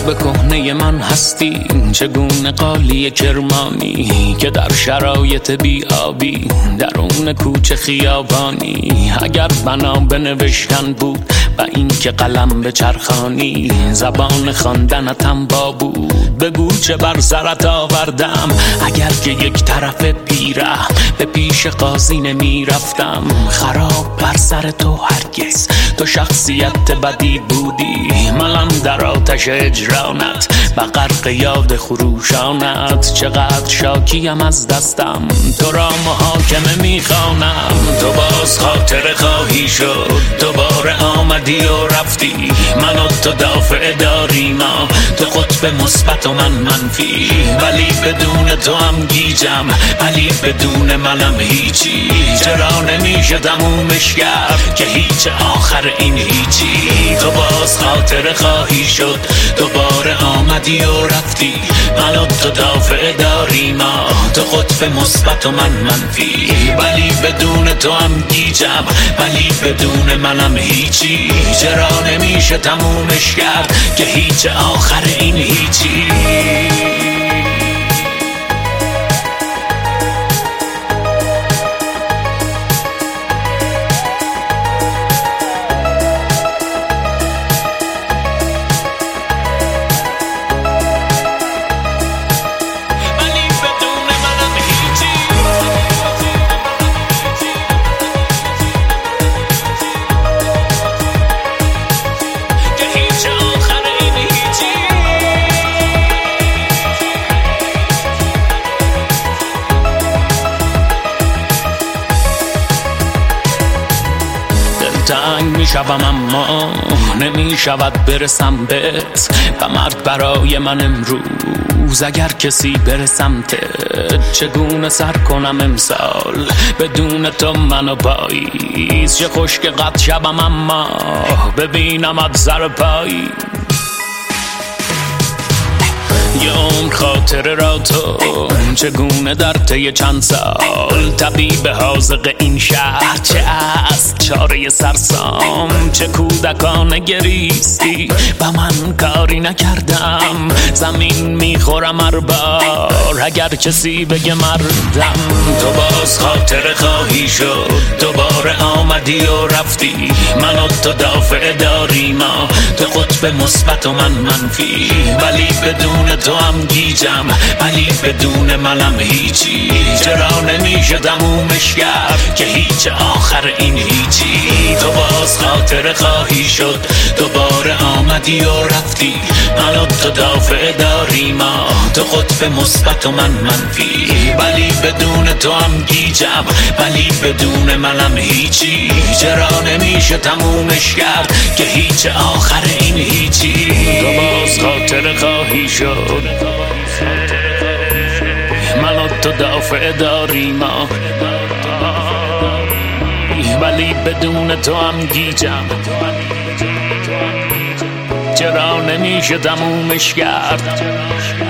به کهنه من هستی، چگونه قالی کرمانی که در شرایط بیابی درون کوچه خیابانی. اگر بنا به نوشتن بود و این که قلم به چرخانی، زبان خواندنتم با بود بگو چه بر سرت آوردم. اگر که یک طرف پیره به پیش قاضی نمی رفتم، خراب بر سر تو هرگز تو شخصیت بدی بودی. من در آتش اجرانت و غرق یاد خروشانت، چقدر شاکیم از دستم تو را محاکمه میخوانم. تو باز خاطر خواهی شد، دوباره آمدی و رفتی، من و تو دافع داری ما، تو قطب مثبت و من منفی. ولی بدون تو هم گیجم، ولی بدون منم هیچی. چرا نمیشه تمومش کرد که هیچ آخر این هیچی. تو باز خاطر خواهی شد، دوباره آمدی و رفتی، من و تو دافع داری ما، تو قطب مثبت و من منفی. ولی بدون تو هم گیجم، ولی بدون منم هیچی. چرا نمیشه تمومش کرد که هیچ آخر این هیچی. تنگ می شوم اما نمی شود برسم بهت، و مرد برای من امروز اگر کسی بره سمتت. چگونه سر کنم امسال بدون تو منو پاییز، چه خوش که قد شبم اما ببینمت سر پایی. یه عمر خاطره را تو چگونه در طی چند سال، طبیب حاذق این شهر چه است چاره سرسام. چه کودکانه گریستی و من کاری نکردم، زمین میخورم هر بار اگر کسی بگه مردم. تو باز خاطره خواهی شد، دوباره آمدی و رفتی، من و تو دافع داری ما، تو قطب مثبت و من منفی. ولی بدون تو هم گیجم، ولی بدون منم هیچی. چرا نمیشه تمومش کرد که هیچ آخر این هیچی. تو باز خاطره خواهی شد، دوباره آمدی و رفتی، من و تو دافع داری ما، تو قطب مثبت و من منفی. ولی بدون تو هم گیجم، ولی بدون منم هیچی. چرا نمیشه تمومش کرد که هیچ آخر این هیچی. تو باز خاطره خواهی شد، من و تو دافع داری ما، ولی بدون تو هم گیجم. چرا نمیشه تمومش کرد